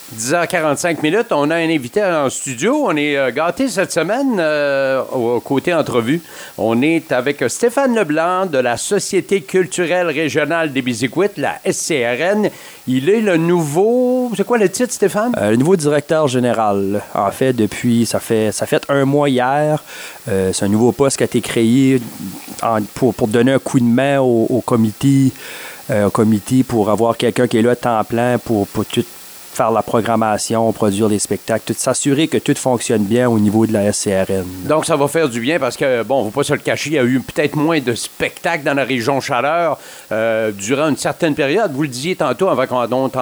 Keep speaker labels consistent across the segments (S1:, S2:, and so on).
S1: 10h45. On a un invité en studio. On est gâtés cette semaine au côté entrevue. On est avec Stéphane Leblanc de la Société culturelle régionale des Biziquites, la SCRN. Il est le nouveau... C'est quoi le titre, Stéphane?
S2: Le nouveau directeur général. En fait, depuis... Ça fait un mois hier. C'est un nouveau poste qui a été créé pour donner un coup de main au comité pour avoir quelqu'un qui est là à temps plein pour tout faire la programmation, produire des spectacles, s'assurer que tout fonctionne bien au niveau de la SCRN.
S1: Donc, ça va faire du bien parce que, bon, on ne va pas se le cacher, il y a eu peut-être moins de spectacles dans la région Chaleur durant une certaine période. Vous le disiez tantôt avant qu'on entre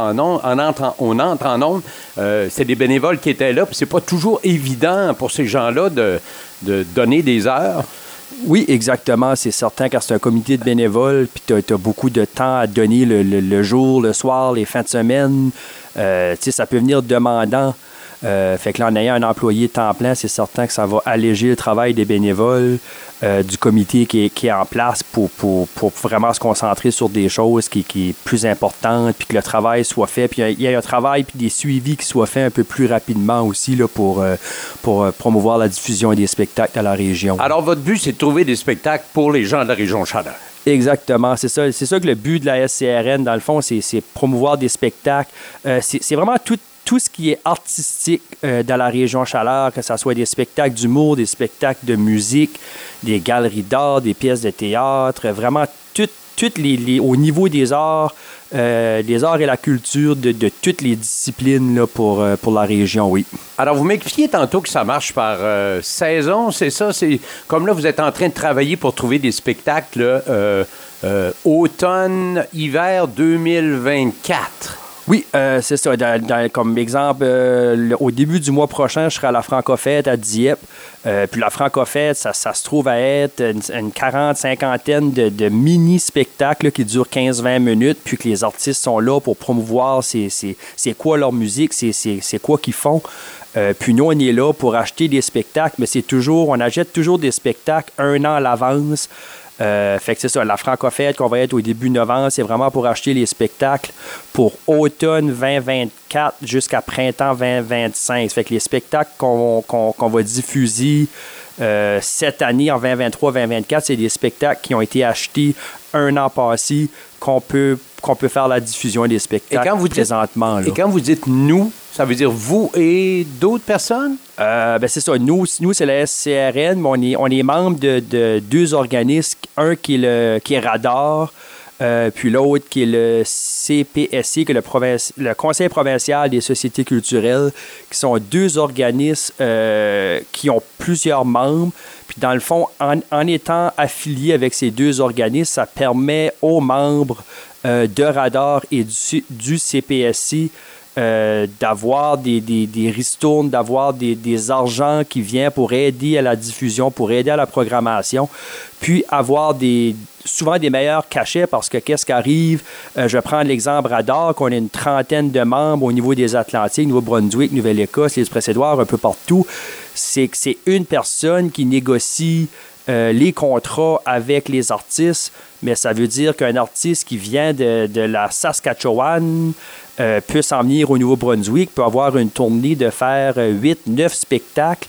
S1: en ondes, c'est des bénévoles qui étaient là, puis c'est pas toujours évident pour ces gens-là de donner des heures.
S2: Oui, exactement. C'est certain, car c'est un comité de bénévoles, puis tu as beaucoup de temps à donner le jour, le soir, les fins de semaine. Ça peut venir demandant. Fait que là, en ayant un employé temps plein, c'est certain que ça va alléger le travail des bénévoles, du comité qui est en place pour vraiment se concentrer sur des choses qui est plus importantes, puis que le travail soit fait. Puis il y a un travail puis des suivis qui soient faits un peu plus rapidement aussi là, pour promouvoir la diffusion des spectacles à la région.
S1: Alors, votre but, c'est de trouver des spectacles pour les gens de la région Chaleur.
S2: Exactement, c'est ça que le but de la SCRN, dans le fond, c'est promouvoir des spectacles. C'est vraiment tout ce qui est artistique dans la région Chaleur, que ce soit des spectacles d'humour, des spectacles de musique, des galeries d'art, des pièces de théâtre, vraiment au niveau des arts et la culture de toutes les disciplines là, pour la région, oui.
S1: Alors, vous m'expliquiez tantôt que ça marche par saison, c'est ça? C'est comme là, vous êtes en train de travailler pour trouver des spectacles automne-hiver 2024.
S2: Oui, c'est ça. Comme exemple, au début du mois prochain, je serai à la Francofête à Dieppe. Puis la Francofête, ça se trouve à être une 40-50 de mini-spectacles là, qui durent 15-20 minutes, puis que les artistes sont là pour promouvoir c'est quoi leur musique, c'est quoi qu'ils font. Puis nous, on est là pour acheter des spectacles, mais on achète toujours des spectacles un an à l'avance. Fait que c'est ça, la Francofête qu'on va être au début novembre, c'est vraiment pour acheter les spectacles pour automne 2024 jusqu'à printemps 2025. Fait que les spectacles qu'on va diffuser cette année en 2023-2024, c'est des spectacles qui ont été achetés un an passé qu'on peut faire la diffusion des spectacles présentement.
S1: Et quand vous dites « nous », ça veut dire vous et d'autres personnes?
S2: C'est ça. Nous, c'est la SCRN, mais on est membre de deux organismes. Un qui est Radar, puis l'autre qui est le CPSC, qui est le Conseil provincial des sociétés culturelles, qui sont deux organismes qui ont plusieurs membres. Puis dans le fond, en étant affilié avec ces deux organismes, ça permet aux membres de Radar et du CPSC d'avoir des ristournes, d'avoir des argents qui viennent pour aider à la diffusion, pour aider à la programmation, puis avoir souvent des meilleurs cachets parce que qu'est-ce qui arrive? Je vais prendre l'exemple Radar, qu'on a une trentaine de membres au niveau des Atlantiques, Nouveau-Brunswick, Nouvelle-Écosse, les Précédoires, un peu partout. C'est que c'est une personne qui négocie les contrats avec les artistes, mais ça veut dire qu'un artiste qui vient de la Saskatchewan peut s'en venir au Nouveau-Brunswick, peut avoir une tournée de faire 8-9 spectacles.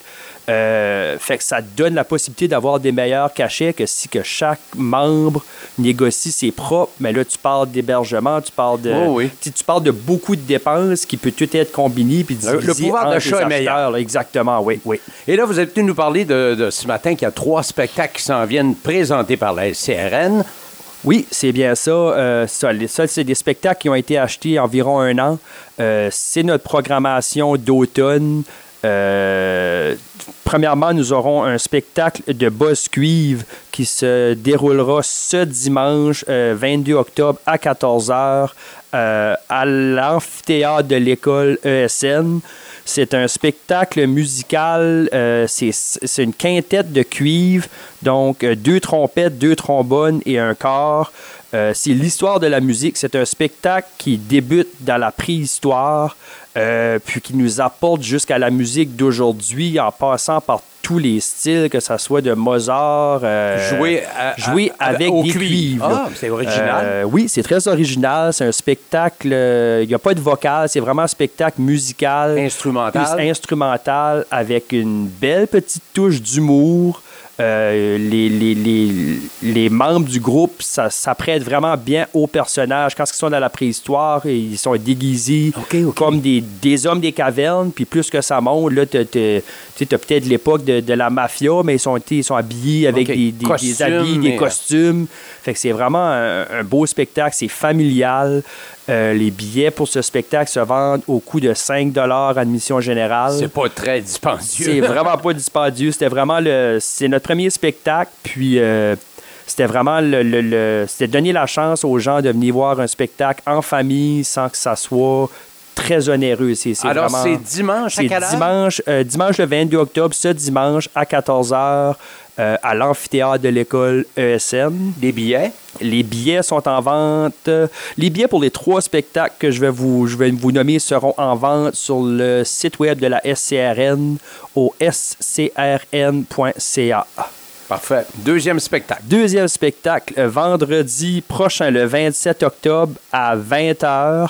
S2: Fait que ça donne la possibilité d'avoir des meilleurs cachets que si que chaque membre négocie ses propres. Mais là, tu parles d'hébergement, tu parles tu parles de beaucoup de dépenses qui peut tout être combinées puis divisées.
S1: Le pouvoir d'achat est meilleur.
S2: Là, exactement, oui.
S1: Et là, vous êtes venu nous parler de ce matin qu'il y a 3 spectacles qui s'en viennent présentés par la SCRN.
S2: Oui, c'est bien ça. Ça, c'est des spectacles qui ont été achetés environ 1 an. C'est notre programmation d'automne. Premièrement, nous aurons un spectacle de Buzz Cuivre qui se déroulera ce dimanche 22 octobre à 14h à l'amphithéâtre de l'école ESN. C'est un spectacle musical, c'est une quintette de cuivre, donc 2 trompettes, 2 trombones et un cor. C'est l'histoire de la musique. C'est un spectacle qui débute dans la préhistoire, puis qui nous apporte jusqu'à la musique d'aujourd'hui en passant par tous les styles, que ce soit de Mozart, jouer avec des cuivres.
S1: Ah, c'est original.
S2: Oui, c'est très original. C'est un spectacle, il n'y a pas de vocal, c'est vraiment un spectacle musical. Instrumental, avec une belle petite touche d'humour. Les membres du groupe s'apprêtent vraiment bien aux personnages. Quand ils sont dans la préhistoire, ils sont déguisés comme des hommes des cavernes. Puis plus que ça monte, là, tu as peut-être l'époque de la mafia, mais ils sont habillés avec des habits, des costumes. Fait que c'est vraiment un beau spectacle. C'est familial. Les billets pour ce spectacle se vendent au coût de 5 $ admission générale.
S1: C'est pas très dispendieux.
S2: C'est vraiment pas dispendieux. C'est notre premier spectacle, puis c'était vraiment c'était donner la chance aux gens de venir voir un spectacle en famille sans que ça soit très onéreux.
S1: Alors, c'est dimanche à quelle heure?
S2: Dimanche le 22 octobre, ce dimanche à 14h. À l'amphithéâtre de l'école ESN.
S1: Les billets?
S2: Les billets sont en vente. Les billets pour les 3 spectacles que je vais vous nommer seront en vente sur le site web de la SCRN au scrn.ca.
S1: Parfait. Deuxième spectacle,
S2: vendredi prochain, le 27 octobre à 20h,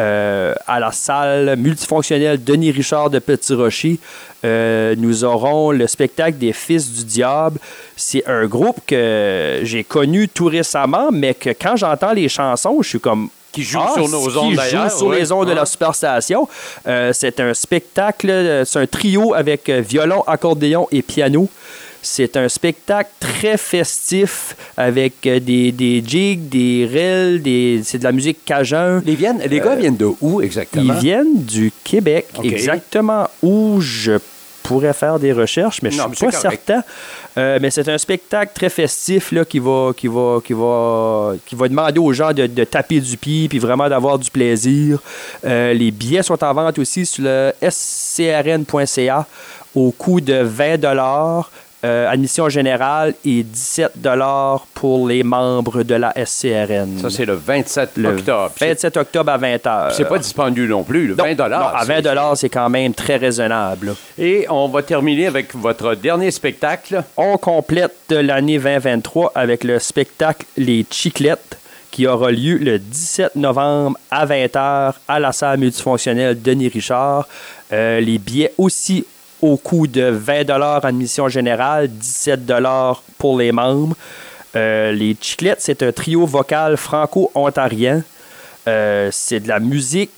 S2: à la salle multifonctionnelle Denis Richard de Petit-Rocher. Nous aurons le spectacle des Fils du Diable. C'est un groupe que j'ai connu tout récemment, mais que quand j'entends les chansons, je suis comme...
S1: Qui joue sur nos ondes d'ailleurs.
S2: Qui joue sur les ondes de la Superstation. C'est un spectacle, c'est un trio avec violon, accordéon et piano. C'est un spectacle très festif avec des jigs, des rills, c'est de la musique cajun.
S1: Les gars viennent de où exactement?
S2: Ils viennent du Québec. Exactement où je pourrais faire des recherches, mais je ne suis pas certain. Mais c'est un spectacle très festif là, qui va demander aux gens de taper du pied puis vraiment d'avoir du plaisir. Les billets sont en vente aussi sur le scrn.ca au coût de 20 $. Admission générale et 17 $ pour les membres de la SCRN.
S1: Ça, c'est le 27 octobre.
S2: 27 octobre à 20h.
S1: C'est pas dispendieux non plus. 20 $.
S2: Non, à 20 $, c'est quand même très raisonnable.
S1: Et on va terminer avec votre dernier spectacle.
S2: On complète l'année 2023 avec le spectacle Les Chiclettes, qui aura lieu le 17 novembre à 20h à la salle multifonctionnelle Denis Richard. Les billets aussi au coût de 20 $ admission générale, 17 $ pour les membres. Les Chiclettes, c'est un trio vocal franco-ontarien. C'est de la musique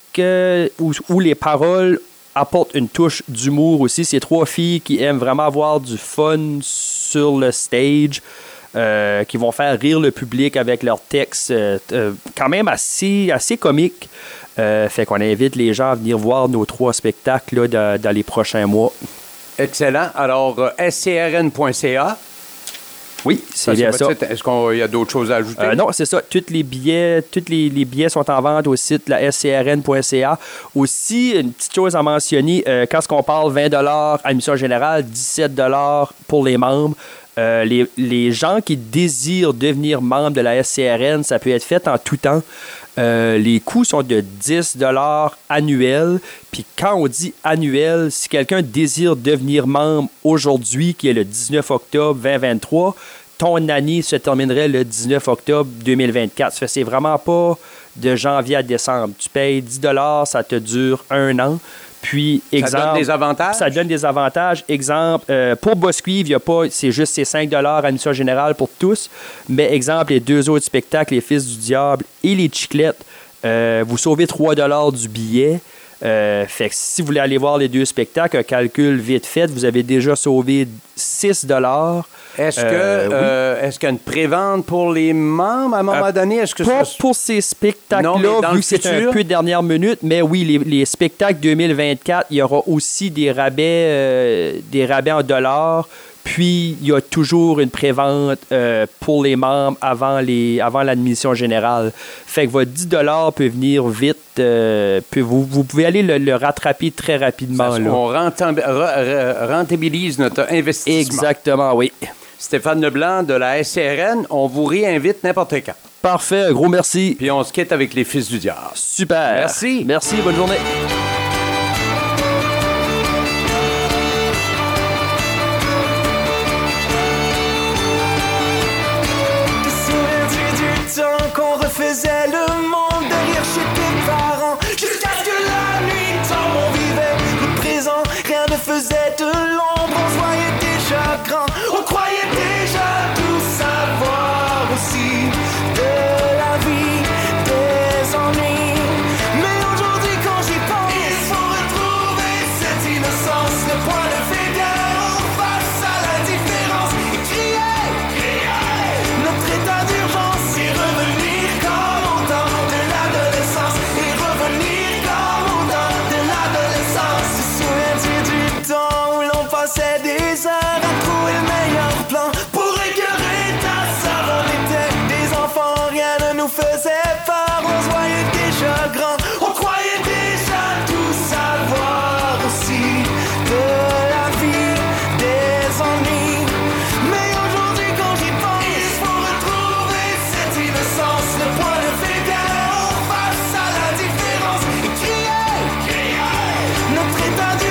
S2: où les paroles apportent une touche d'humour aussi. C'est 3 filles qui aiment vraiment avoir du fun sur le stage, qui vont faire rire le public avec leurs textes quand même assez comiques. Fait qu'on invite les gens à venir voir nos 3 spectacles là, dans les prochains mois.
S1: Excellent. Alors, scrn.ca.
S2: Oui, c'est bien ça.
S1: Est-ce qu'il y a d'autres choses à ajouter?
S2: Non, c'est ça. Tous les billets sont en vente au site de la scrn.ca. Aussi, une petite chose à mentionner, quand on parle 20 $ admission générale, 17 $ pour les membres. Les gens qui désirent devenir membre de la SCRN, ça peut être fait en tout temps. Les coûts sont de 10 $ annuels. Puis quand on dit annuel, si quelqu'un désire devenir membre aujourd'hui, qui est le 19 octobre 2023, ton année se terminerait le 19 octobre 2024. Ça fait, c'est vraiment pas de janvier à décembre. Tu payes 10 $, ça te dure 1 an. Puis, exemple,
S1: ça donne des avantages?
S2: Ça donne des avantages. Exemple, pour Boscuivre, il y a pas, c'est juste ces 5 $ admission générale pour tous. Mais exemple, les 2 autres spectacles, Les Fils du Diable et Les Chiclettes, vous sauvez 3 $ du billet. Fait que si vous voulez aller voir les 2 spectacles, un calcul vite fait, vous avez déjà sauvé 6 $.
S1: Est-ce qu'il y a une prévente pour les membres à un moment donné? Est-ce que
S2: pas pour ces spectacles-là, vu que c'est un peu dernière minute, mais oui, les spectacles 2024, il y aura aussi des rabais en dollars. Puis, il y a toujours une prévente pour les membres avant l'admission générale. Fait que votre 10 $ peut venir vite. Vous pouvez aller le rattraper très rapidement.
S1: On rentabilise notre investissement.
S2: Exactement, oui.
S1: Stéphane Leblanc de la SCRN, on vous réinvite n'importe quand.
S2: Parfait, un gros merci.
S1: Puis on se quitte avec les Fils du Diable.
S2: Super.
S1: Merci.
S2: Merci, bonne journée.
S3: Te souviens-tu du temps qu'on refaisait le monde derrière chez tes parents, jusqu'à ce que la nuit tombe, on vivait le présent, rien ne faisait de l'ombre, on se voyait déjà grand, on croyait déjà tout savoir aussi de la vie, des ennuis. Mais aujourd'hui quand j'y pense, il faut retrouver cette innocence, le point de fédère face à la différence, et crier notre état d'urgence, et revenir comme au temps de l'adolescence, et revenir comme au temps de l'adolescence. Te souviens-tu du temps où l'on passait des heures à trouver le meilleur plan pour écœurer ta sœur? On était des enfants, rien ne nous faisait peur, on se voyait déjà grand, on croyait déjà tout savoir aussi de la vie, des ennuis. Mais aujourd'hui quand j'y pense, il faut retrouver cette innocence, le point de fédère face à la différence, et crier notre état d'urgence.